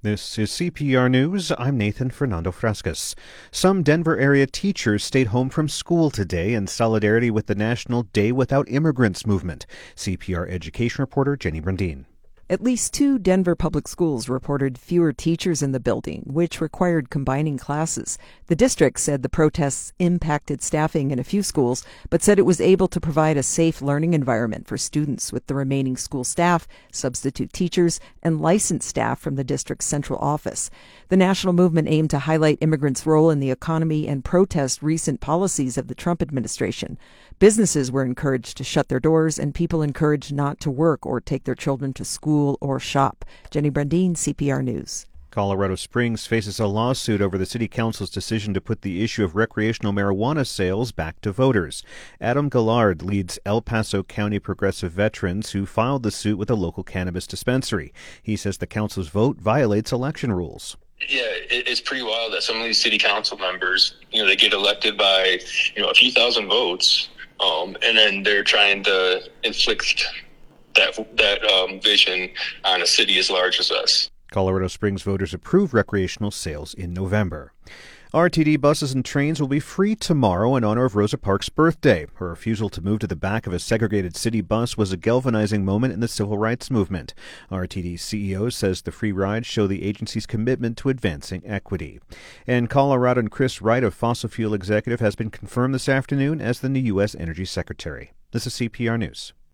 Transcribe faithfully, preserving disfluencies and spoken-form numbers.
This is C P R News. I'm Nathan Fernando Frescas. Some Denver area teachers stayed home from school today in solidarity with the National Day Without Immigrants movement. C P R education reporter Jenny Brandine. At least two Denver public schools reported fewer teachers in the building, which required combining classes. The district said the protests impacted staffing in a few schools, but said it was able to provide a safe learning environment for students with the remaining school staff, substitute teachers, and licensed staff from the district's central office. The national movement aimed to highlight immigrants' role in the economy and protest recent policies of the Trump administration. Businesses were encouraged to shut their doors and people encouraged not to work or take their children to school or shop. Jenny Brandine, C P R News. Colorado Springs faces a lawsuit over the city council's decision to put the issue of recreational marijuana sales back to voters. Adam Gillard leads El Paso County Progressive Veterans, who filed the suit with a local cannabis dispensary. He says the council's vote violates election rules. Yeah, it's pretty wild that some of these city council members, you know, they get elected by, you know, a few thousand votes, um, and then they're trying to inflict that that um, vision on a city as large as us. Colorado Springs voters approved recreational sales in November. R T D buses and trains will be free tomorrow in honor of Rosa Parks' birthday. Her refusal to move to the back of a segregated city bus was a galvanizing moment in the civil rights movement. R T D C E O says the free rides show the agency's commitment to advancing equity. And Coloradoan Chris Wright of Fossil Fuel Executive has been confirmed this afternoon as the new U S Energy Secretary. This is C P R News.